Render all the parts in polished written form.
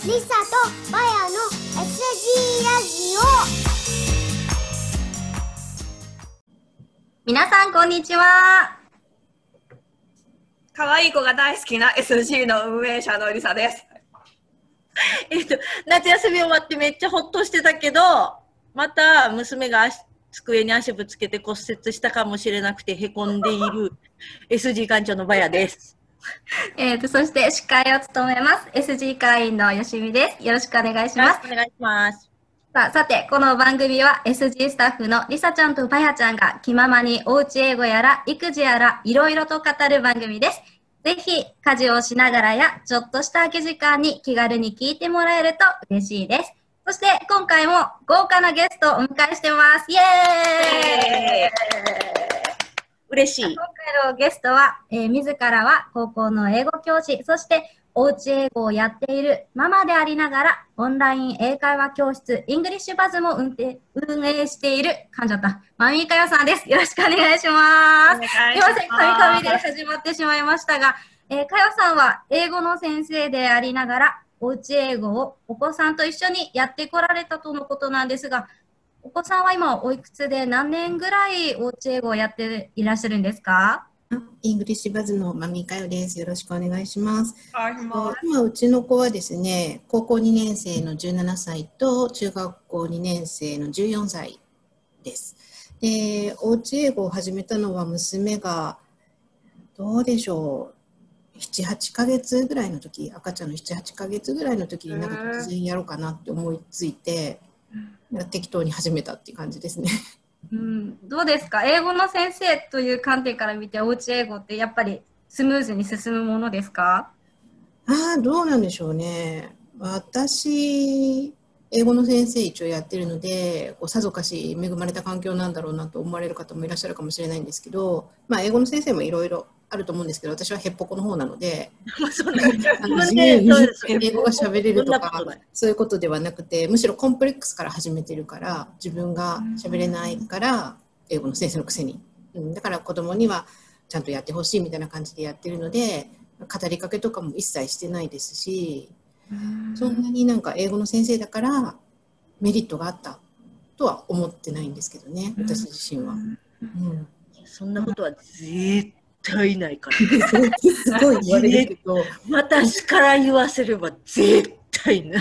リサとマヤの SG ラジオ。 皆さんこんにちは。 可愛い子が大好きな SG の運営者のリサです。 夏休み終わってめっちゃほっとしてたけど、また娘が机に足ぶつけて骨折したかもしれなくてへこんでいる SG 館長のバヤです。 そして司会を務めます SG 会員のよしみです。よろしくお願いします。 お願いします。 さて、この番組は SG スタッフのりさちゃんとバヤちゃんが気ままにおうち英語やら育児やらいろいろと語る番組です。ぜひ家事をしながらやちょっとした空き時間に気軽に聞いてもらえると嬉しいです。そして今回も豪華なゲストをお迎えしてます。イエーイ！ 嬉しい。 今回のゲストは、自らは高校の英語教師、そしておうち英語をやっているママでありながらオンライン英会話教室イングリッシュバズも運営している噛んじゃったマミーかよさんです。よろしくお願いします。すいません、カミカミで始まってしまいましたが、かよさんは英語の先生でありながらおうち英語をお子さんと一緒にやってこられたとのことなんですが、お子さんは今おいくつで何年ぐらいおうち英語をやっていらっしゃるんですか？ イングリッシュバズのマミーかよです。よろしくお願いします。今うちの子はですね、高校2年生の17歳と中学校2年生の14歳です。で、おうち英語を始めたのは娘がどうでしょう、7、8ヶ月ぐらいの時、赤ちゃんの7、8ヶ月ぐらいの時になんか突然やろうかなって思いついて、適当に始めたっていう感じですね。 どうですか？英語の先生という観点から見ておうち英語ってやっぱりスムーズに進むものですか？ どうなんでしょうね。私、英語の先生一応やってるので、さぞかし恵まれた環境なんだろうなと思われる方もいらっしゃるかもしれないんですけど、英語の先生もいろいろあると思うんですけど、私はへっぽこの方なので、自由に英語が喋れるとか、そういうことではなくて、むしろコンプレックスから始めてるから、自分が喋れないから、英語の先生のくせに。だから子供にはちゃんとやってほしいみたいな感じでやってるので、語りかけとかも一切してないですし、そんなになんか英語の先生だからメリットがあったとは思ってないんですけどね、私自身は。 そんなことは絶対ないから。 すごい言われるけど、 私から言わせれば絶対ない。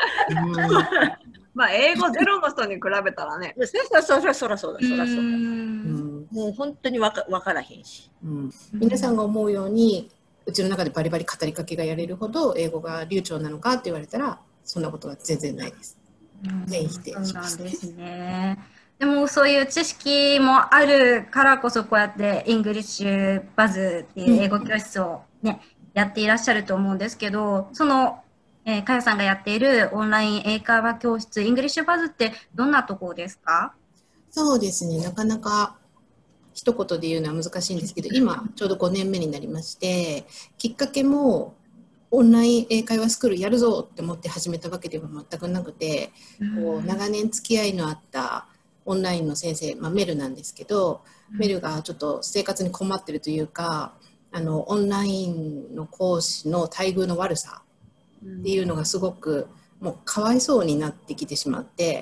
英語ゼロの人に比べたらね。 そらそうだ。もう本当にわからへんし。 皆さんが思うようにうちの中でバリバリ語りかけがやれるほど英語が流暢なのかって言われたらそんなことは全然ないです。全否定します。 そうなんですね。でもそういう知識もあるからこそこうやってイングリッシュバズっていう英語教室をね、やっていらっしゃると思うんですけど、そのかよさんがやっているオンライン英会話教室イングリッシュバズってどんなところですか？ そうですね、なかなか一言で言うのは難しいんですけど、今ちょうど5年目になりまして、きっかけもオンライン英会話スクールやるぞって思って始めたわけでは全くなくて、長年付き合いのあったオンラインの先生、メルなんですけど、メルがちょっと生活に困ってるというか、オンラインの講師の待遇の悪さっていうのがすごくもうかわいそうになってきてしまって、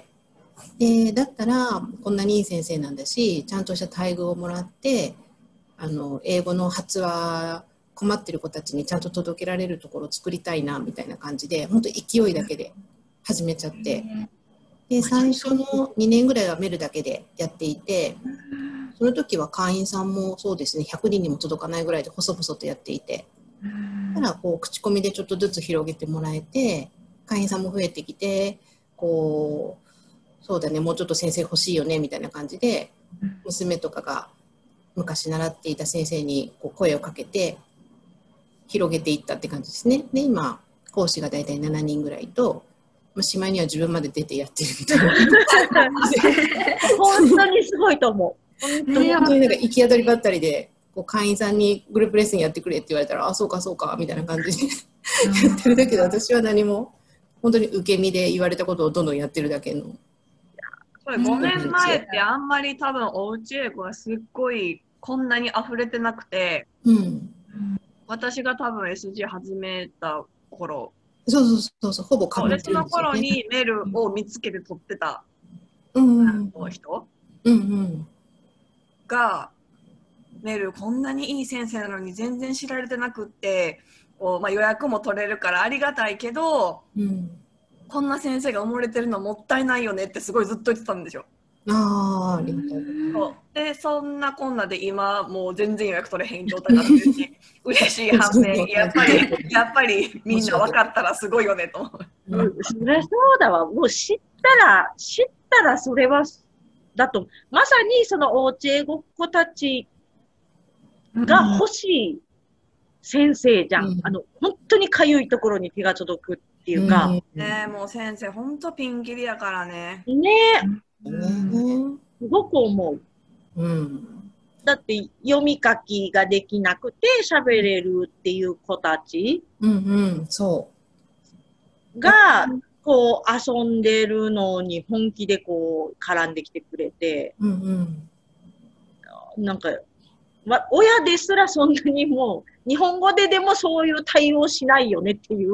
でだったらこんなにいい先生なんだし、ちゃんとした待遇をもらって英語の発話困ってる子たちにちゃんと届けられるところを作りたいなみたいな感じで、本当勢いだけで始めちゃって、で最初の2年ぐらいはメルだけでやっていて、その時は会員さんもそうですね、100人にも届かないぐらいで細々とやっていて、ただ口コミでちょっとずつ広げてもらえて、会員さんも増えてきて、そうだね、もうちょっと先生欲しいよねみたいな感じで、娘とかが昔習っていた先生に声をかけて広げていったって感じですね。で今講師がだいたい7人ぐらいと、しまいには自分まで出てやってるみたいな本当にすごいと思う。 本当になんか行き当たりばったりで、会員さんにグループレッスンやってくれって言われたら、そうかみたいな感じでやってるだけど、私は何も本当に受け身で言われたことをどんどんやってるだけの。 5年前ってあんまり多分おうち英語がすっごいこんなに溢れてなくて、私が多分 SG 始めた頃ほぼ被で、 ってるんその頃ですよね。 にメルを見つけて撮ってたうん人うんが、メルこんなにいい先生なのに全然知られてなくって、こうまあ、予約も取れるからありがたいけど、 うんこんな先生が埋もれてるのもったいないよねってすごいずっと言ってたんですよ。 ありがとう。 そうで、そんなこんなで今もう全然予約取れへん状態になってるし嬉しい反面やっぱりみんな分かったらすごいよねと思う。 そりゃそうだわ。もう知ったらそれは、だと、まさにそのおうち英語っ子たちが欲しい先生じゃん。本当にかゆいところに手が届くっていうか。 ね、もう先生、ほんとピンキリやからね。 ねえ。すごく思う。だって読み書きができなくて喋れるっていう子たちが、こう遊んでるのに本気でこう絡んできてくれて、なんか、親ですらそんなにもう、日本語ででもそういう対応しないよねっていう。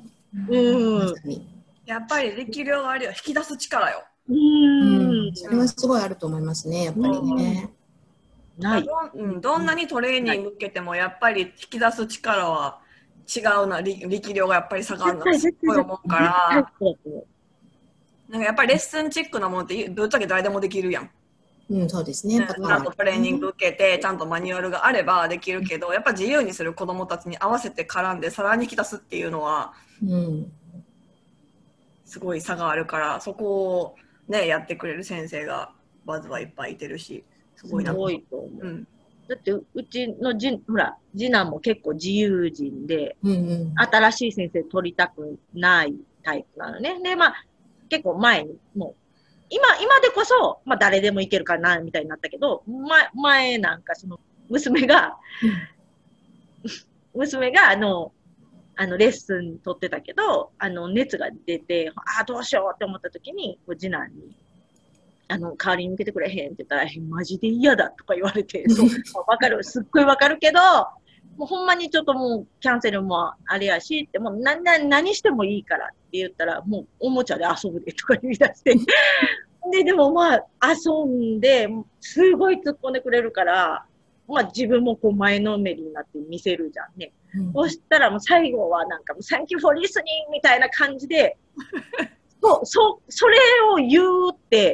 やっぱり力量があるよ。引き出す力よ。 それはすごいあると思いますね、やっぱりね。 どんなにトレーニング受けても、やっぱり引き出す力は違うな、力量がやっぱり差があるなってすごい思うから、なんかやっぱりレッスンチックなものってぶっちゃけ誰でもできるやん。 そうですね。 ちゃんとトレーニング受けて、ちゃんとマニュアルがあればできるけど、やっぱ自由にする子どもたちに合わせて絡んでさらに引き出すっていうのは、すごい差があるから、そこをね、やってくれる先生がバズはいっぱいいてるし、すごいなと思う。 だってうちのほら次男も結構自由人で、新しい先生取りたくないタイプなのね。で、まあ結構前にもう今でこそ、まあ、誰でもいけるかなみたいになったけど、前なんかその娘がレッスン取ってたけど、熱が出て、どうしようって思った時に、次男に、代わりに向けてくれへんって言ったら、マジで嫌だとか言われて、そう、わかる、すっごいわかるけど、もうほんまにちょっともうキャンセルもあれやし、ってもう何してもいいからって言ったら、もうおもちゃで遊ぶでとか言い出して、でもまあ遊んで、すごい突っ込んでくれるから、まあ自分もこう前のめりになって見せるじゃんね。そしたらもう最後はなんか、Thank you for listening みたいな感じで、それを言うって、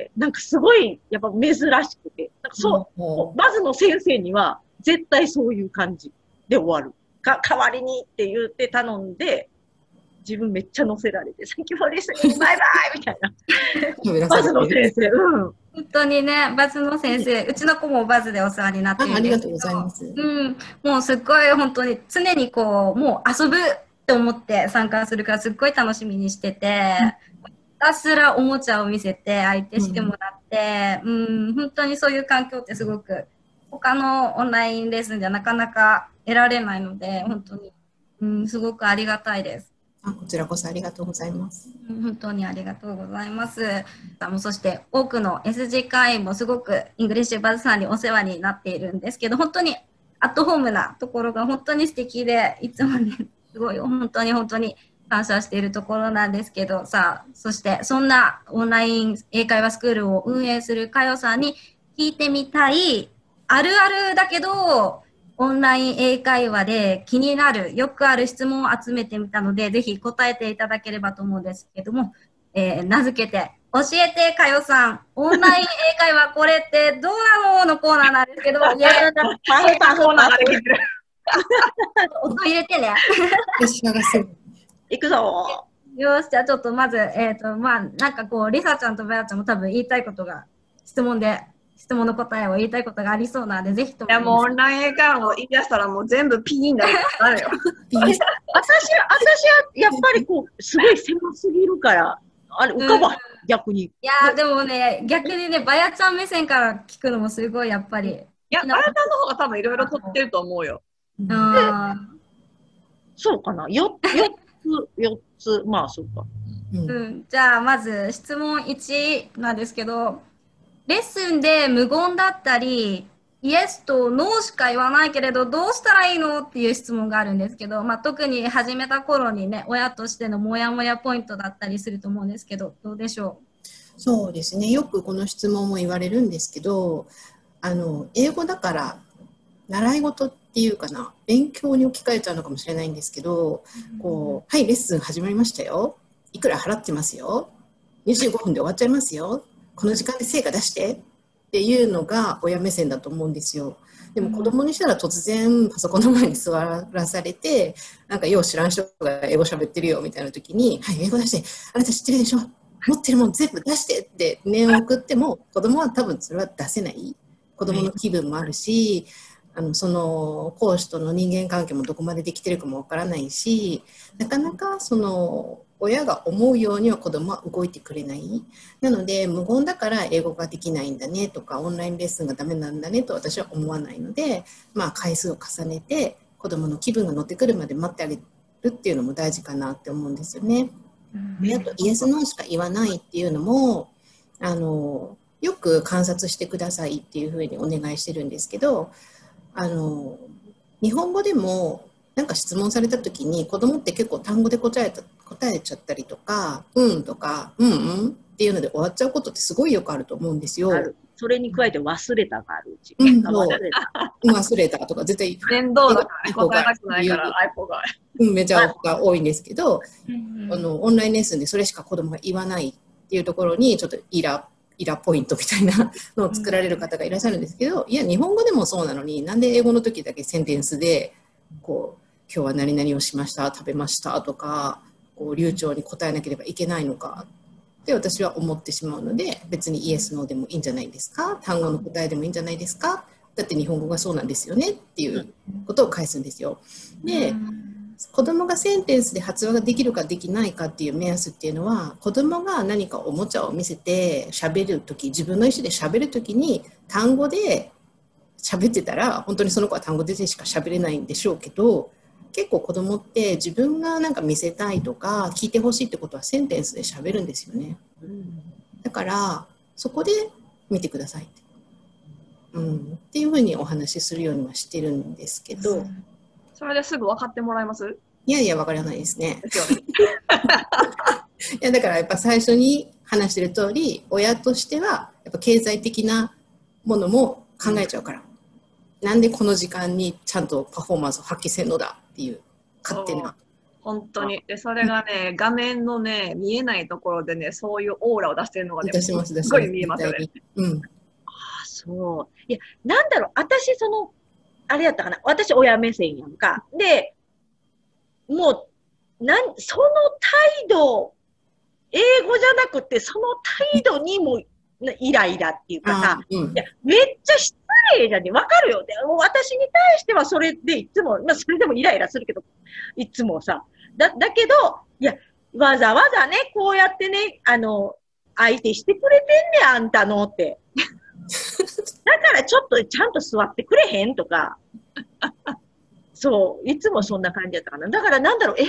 なんかすごいやっぱ珍しくて、なんかバズの先生には絶対そういう感じで終わる。代わりにって言って頼んで、自分めっちゃ乗せられて、Thank you for listening, バイバイみたいな。バズの先生。 本当にね、バズの先生、うちの子もバズでお世話になってるんですけど、 ありがとうございます。 もうすっごい本当に常にこう、もう遊ぶって思って参加するからすっごい楽しみにしてて、ひたすらおもちゃを見せて相手してもらって、本当にそういう環境ってすごく他のオンラインレッスンじゃなかなか得られないので、本当に、すごくありがたいです。 こちらこそありがとうございます。 本当にありがとうございます。そして多くの SG 会員もすごくイングリッシュバズさんにお世話になっているんですけど、本当にアットホームなところが本当に素敵で、いつもね、すごい本当に感謝しているところなんですけど、そしてそんなオンライン英会話スクールを運営するかよさんに聞いてみたい、あるあるだけど、オンライン英会話で気になる、よくある質問を集めてみたので、ぜひ答えていただければと思うんですけども、名付けて、教えてかよさん、オンライン英会話これってどうなののコーナーなんですけど、 コーナーができてる。 音入れてね。 いくぞ。 よし、じゃあちょっとまず、なんかこう、リサちゃんとベアちゃんも多分言いたいことが、質問の答えを言いたいことがありそうなので、ぜひとも。 いや、もうオンライン英会話を言い出したらもう全部ピーになるからよ。 私はやっぱりこう、すごい狭すぎるから、あれ、浮かば、逆に。 いやでもね、逆にね、バヤちゃん目線から聞くのもすごいやっぱり。 いや、バヤちゃんの方が多分いろいろ取ってると思うよ。 そうかな、4つ、まあそうか。 じゃあまず質問1なんですけど、レッスンで無言だったりイエスとノーしか言わないけれど、どうしたらいいのっていう質問があるんですけど、特に始めた頃にね、親としてのモヤモヤポイントだったりすると思うんですけど、どうでしょそうですね。よくこの質問も言われるんですけど、英語だから習い事っていうかな、勉強に置き換えちゃうのかもしれないんですけど、はい、レッスン始まりましたよ。いくら払ってますよ。25分で終わっちゃいますよ。この時間で成果出してっていうのが親目線だと思うんですよ。でも子供にしたら突然パソコンの前に座らされて、なんかよう知らん人が英語喋ってるよみたいな時に、はい、英語出して、あなた知ってるでしょ、持ってるもん全部出してって念を送っても、子供は多分それは出せない。子供の気分もあるし、その講師との人間関係もどこまでできてるかもわからないし、なかなかその親が思うようには子供は動いてくれない。なので無言だから英語ができないんだねとか、オンラインレッスンがダメなんだねと私は思わないので、回数を重ねて子供の気分が乗ってくるまで待ってあげるっていうのも大事かなって思うんですよね。であとイエスノーしか言わないっていうのもよく観察してくださいっていうふうにお願いしてるんですけど、日本語でもなんか質問された時に子供って結構単語で答えちゃったりとか、うんとかうんうんっていうので終わっちゃうことってすごいよくあると思うんですよ。 それに加えて忘れたがあるうち。 忘れたとか絶対面倒だからね、答えたくないからアイポが。 めちゃ多いんですけど、オンラインレッスンでそれしか子供が言わないっていうところにちょっとイラポイントみたいなのを作られる方がいらっしゃるんですけど、いや日本語でもそうなのになんで英語の時だけセンテンスでこう今日は何々をしました、食べましたとかこう流暢に答えなければいけないのかって私は思ってしまうので、別にイエスノーでもいいんじゃないですか、単語の答えでもいいんじゃないですか、だって日本語がそうなんですよねっていうことを返すんですよ。で子供がセンテンスで発話ができるかできないかっていう目安っていうのは、子供が何かおもちゃを見せて喋るとき、自分の意思で喋るときに単語で喋ってたら本当にその子は単語でしか喋れないんでしょうけど、結構子供って自分がなんか見せたいとか聞いてほしいってことはセンテンスで喋るんですよね。だからそこで見てくださいって、っていうふうにお話しするようにはしてるんですけど、 それですぐ分かってもらえます？ いやいや分からないですね。いやだからやっぱ最初に話してる通り、親としてはやっぱ経済的なものも考えちゃうから、なんでこの時間にちゃんとパフォーマンスを発揮せんのだっていう勝手な。 本当に。でそれがね、画面のね見えないところでね、そういうオーラを出してるのがね、すごい見えますよね。 そう。いや、なんだろう、私あれやったかな、私親目線やんか。で、もう、その態度、英語じゃなくて、その態度にもイライラっていうかさ、いやめっちゃ失礼じゃんね。わかるよ。で私に対してはそれでいつも、それでもイライラするけど、いつもさ。だけど、いや、わざわざね、こうやってね、相手してくれてんね、あんたのって。だからちょっとちゃんと座ってくれへんとか。そう、いつもそんな感じだったかな。だからなんだろう、英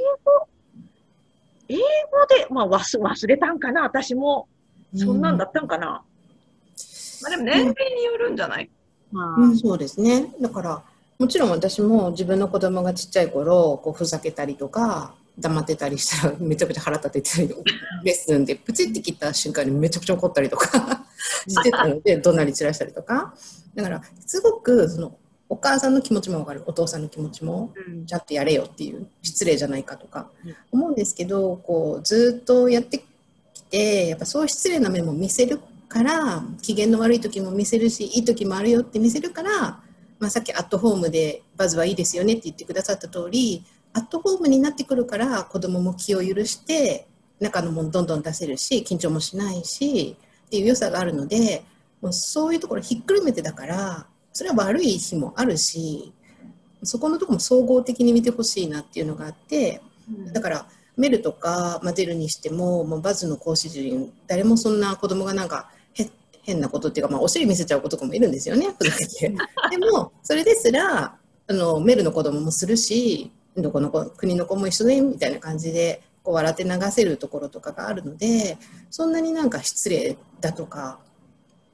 語で、忘れたんかな、私も。そんなんだったんかな。 でも年齢によるんじゃない？ そうですね。だからもちろん私も自分の子供がちっちゃい頃こうふざけたりとか黙ってたりしたらめちゃくちゃ腹立てたりレッスンでプチって切った瞬間にめちゃくちゃ怒ったりとかしてたので怒鳴り散らしたりとか。だからすごくお母さんの気持ちも分かる、お父さんの気持ちもちゃんとやれよっていう失礼じゃないかとか思うんですけど、こうずっとやってきてやっぱそういう失礼な面も見せるから、機嫌の悪い時も見せるしいい時もあるよって見せるから、さっきアットホームでバズはいいですよねって言ってくださった通り、アットホームになってくるから子供も気を許して中のものどんどん出せるし緊張もしないしっていう良さがあるので、もうそういうところひっくるめてだから、それは悪い日もあるし、そこのところも総合的に見てほしいなっていうのがあって、だからメルとか、デルにしても、バズの講師陣誰もそんな子供がなんか変なことっていうか、お尻見せちゃう子とかもいるんですよね、ふざけて。でもそれですらメルの子供もするし、どこの国の子も一緒でみたいな感じでこう笑って流せるところとかがあるので、そんなになんか失礼だとか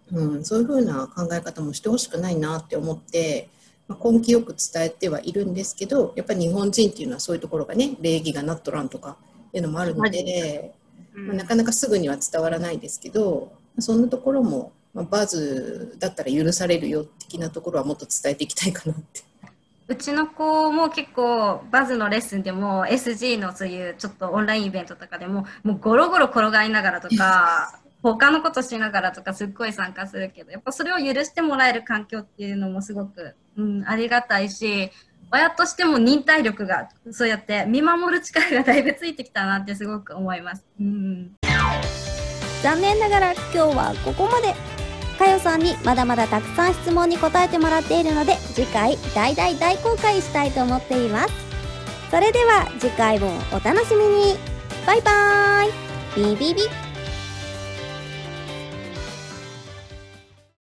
そういうふうな考え方もしてほしくないなって思って、根気よく伝えてはいるんですけど、やっぱり日本人っていうのはそういうところがね、礼儀がなっとらんとかいうのもあるので、なかなかすぐには伝わらないですけど、そんなところも、バズだったら許されるよ的なところはもっと伝えていきたいかなって。 うちの子も結構バズのレッスンでも SG のそういうちょっとオンラインイベントとかでもうゴロゴロ転がりながらとか他のことしながらとかすっごい参加するけど、やっぱそれを許してもらえる環境っていうのもすごく、ありがたいし、親としても忍耐力がそうやって見守る力がだいぶついてきたなってすごく思います。 残念ながら今日はここまで。かよさんにまだまだたくさん質問に答えてもらっているので、次回大公開したいと思っています。それでは次回もお楽しみに。バイバーイ。ビビビッ。